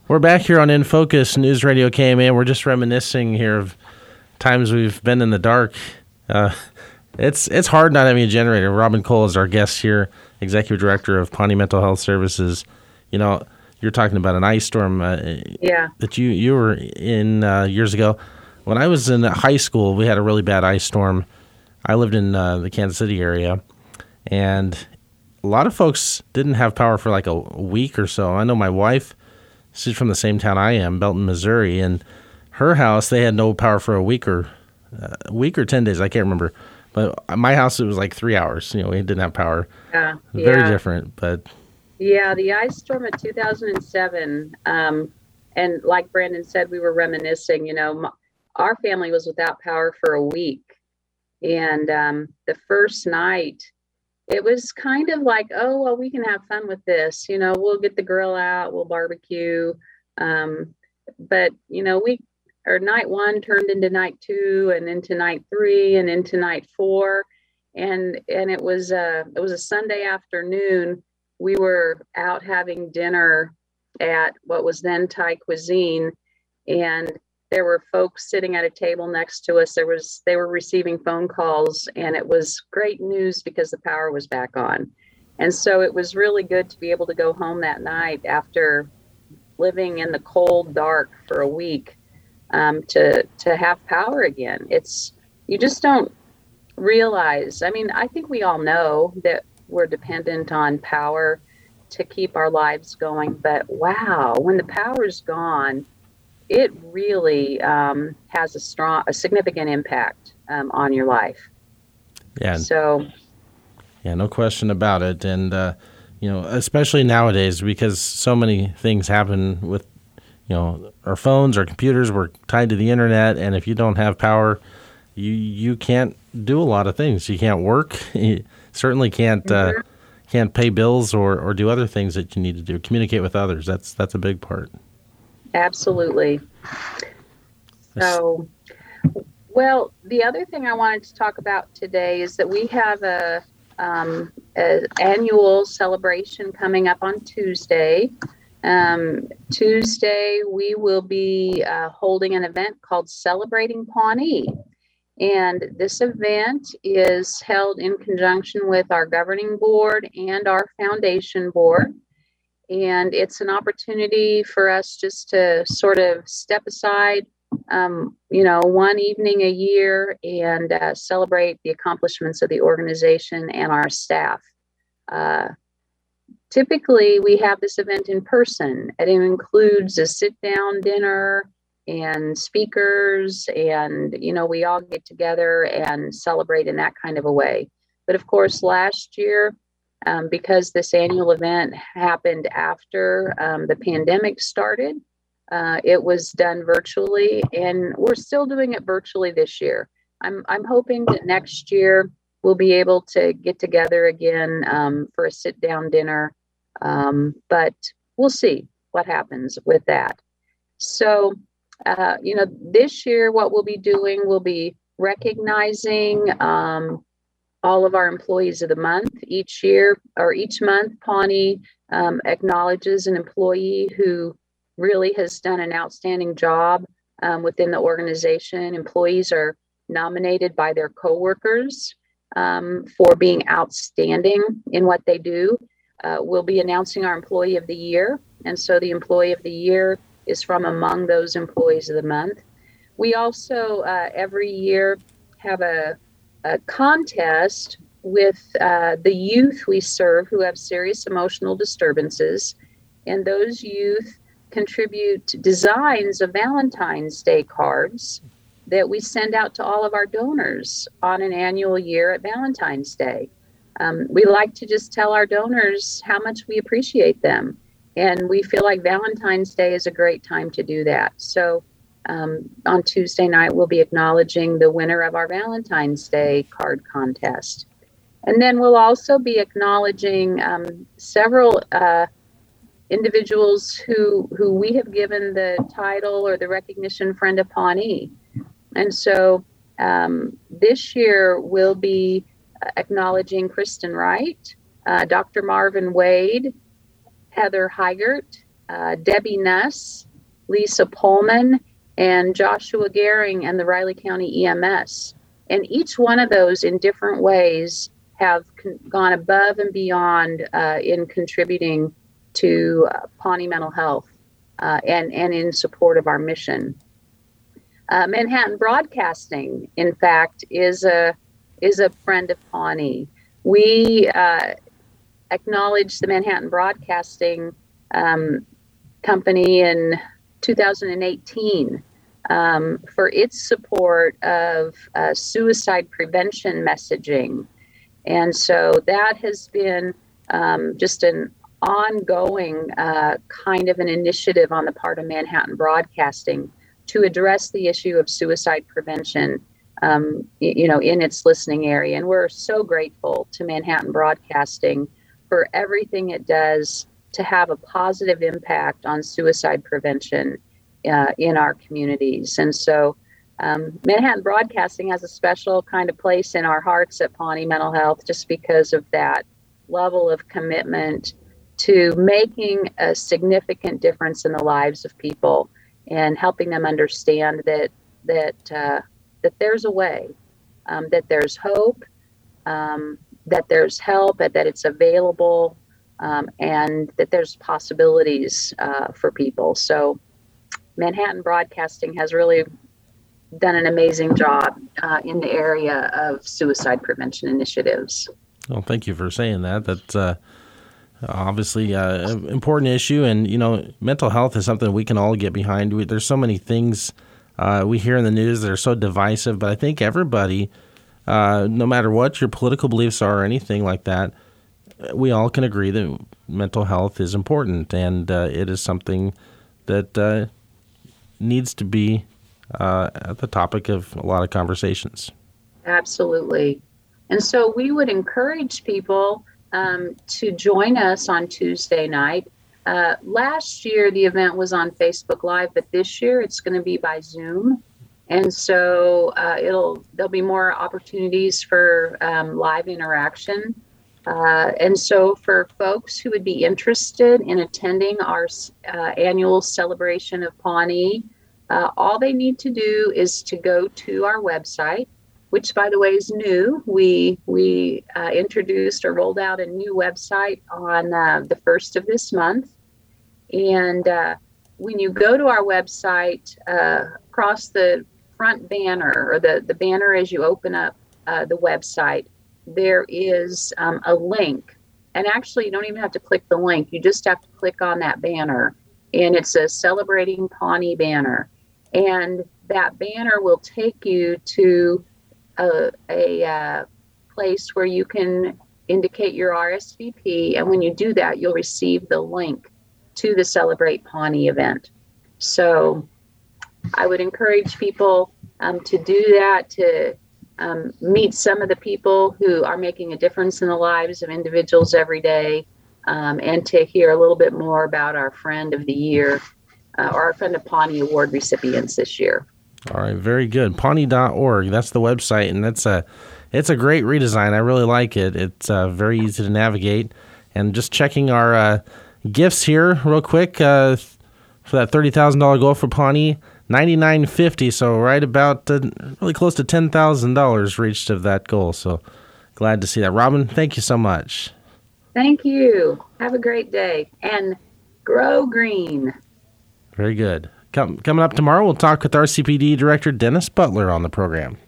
We're back here on In Focus News Radio KMA. We're just reminiscing here of times we've been in the dark. It's hard not having a generator. Robin Cole is our guest here, Executive Director of Pawnee Mental Health Services. You know, you're talking about an ice storm that you were in years ago. When I was in high school, we had a really bad ice storm. I lived in the Kansas City area, and a lot of folks didn't have power for like a week or so. I know my wife, she's from the same town I am, Belton, Missouri, and her house, they had no power for a week or 10 days. I can't remember. But my house, it was like 3 hours. You know, we didn't have power. Very different, but... Yeah, the ice storm of 2007, and like Brandon said, we were reminiscing, you know, our family was without power for a week. And the first night, it was kind of like, oh, well, we can have fun with this. You know, we'll get the grill out, we'll barbecue. But, you know, night one turned into night two and into night three and into night four. And it was a Sunday afternoon. We were out having dinner at what was then Thai Cuisine, and there were folks sitting at a table next to us. They were receiving phone calls, and it was great news because the power was back on. And so it was really good to be able to go home that night after living in the cold dark for a week, to have power again. You just don't realize. I mean, I think we all know that we're dependent on power to keep our lives going, but wow, when the power's gone, it really has a significant impact on your life. Yeah. So. Yeah, no question about it. And, you know, especially nowadays, because so many things happen with, you know, our phones, our computers, we're tied to the internet. And if you don't have power, you can't do a lot of things. You can't work. You certainly can't pay bills or do other things that you need to do. Communicate with others. That's a big part. Absolutely. So, well, the other thing I wanted to talk about today is that we have an annual celebration coming up on Tuesday. Tuesday, we will be holding an event called Celebrating Pawnee. And this event is held in conjunction with our governing board and our foundation board. And it's an opportunity for us just to sort of step aside, you know, one evening a year and celebrate the accomplishments of the organization and our staff. Typically, we have this event in person, and it includes a sit-down dinner and speakers, and, you know, we all get together and celebrate in that kind of a way. But of course, last year, because this annual event happened after the pandemic started, it was done virtually, and we're still doing it virtually this year. I'm hoping that next year we'll be able to get together again for a sit-down dinner, but we'll see what happens with that. So, you know, this year what we'll be doing, we'll be recognizing all of our employees of the month. Each year or each month, Pawnee acknowledges an employee who really has done an outstanding job within the organization. Employees are nominated by their coworkers for being outstanding in what they do. We'll be announcing our Employee of the Year. And so the Employee of the Year is from among those employees of the month. We also every year have a contest with the youth we serve who have serious emotional disturbances. And those youth contribute designs of Valentine's Day cards that we send out to all of our donors on an annual year at Valentine's Day. We like to just tell our donors how much we appreciate them. And we feel like Valentine's Day is a great time to do that. So on Tuesday night, we'll be acknowledging the winner of our Valentine's Day card contest. And then we'll also be acknowledging several individuals who we have given the title or the recognition Friend of Pawnee. And so this year we'll be acknowledging Kristen Wright, Dr. Marvin Wade, Heather Heigert, Debbie Nuss, Lisa Pullman, and Joshua Gehring and the Riley County EMS. And each one of those in different ways have gone above and beyond in contributing to Pawnee mental health and in support of our mission. Manhattan Broadcasting, in fact, is a friend of Pawnee. We acknowledged the Manhattan Broadcasting Company in 2018 for its support of suicide prevention messaging. And so that has been just an ongoing kind of an initiative on the part of Manhattan Broadcasting to address the issue of suicide prevention, in its listening area. And we're so grateful to Manhattan Broadcasting for everything it does to have a positive impact on suicide prevention in our communities. And so Manhattan Broadcasting has a special kind of place in our hearts at Pawnee Mental Health just because of that level of commitment to making a significant difference in the lives of people and helping them understand that there's a way, that there's hope, that there's help, that it's available, and that there's possibilities for people. So Manhattan Broadcasting has really done an amazing job in the area of suicide prevention initiatives. Well, thank you for saying that. That's obviously an important issue. And, mental health is something we can all get behind. There's so many things we hear in the news that are so divisive, but I think everybody, no matter what your political beliefs are or anything like that, we all can agree that mental health is important, and it is something that needs to be at the topic of a lot of conversations. Absolutely. And so we would encourage people to join us on Tuesday night. Last year, the event was on Facebook Live, but this year it's going to be by Zoom. And so there'll be more opportunities for live interaction. And so for folks who would be interested in attending our annual celebration of Pawnee, all they need to do is to go to our website, which, by the way, is new. We introduced or rolled out a new website on the 1st of this month. And when you go to our website, across the front banner, or the banner as you open up the website, there is a link. And actually, you don't even have to click the link. You just have to click on that banner. And it's a Celebrating Pawnee banner. And that banner will take you to a place where you can indicate your RSVP. And when you do that, you'll receive the link to the Celebrate Pawnee event. So I would encourage people to do that, to meet some of the people who are making a difference in the lives of individuals every day, and to hear a little bit more about our Friend of the Year, or our Friend of Pawnee Award recipients this year. All right, very good. Pawnee.org, that's the website, and it's a great redesign. I really like it. It's very easy to navigate. And just checking our gifts here real quick for that $30,000 goal for Pawnee, $99.50, so right about really close to $10,000 reached of that goal. So glad to see that. Robin, thank you so much. Thank you. Have a great day, and grow green. Very good. Coming up tomorrow, we'll talk with RCPD Director Dennis Butler on the program.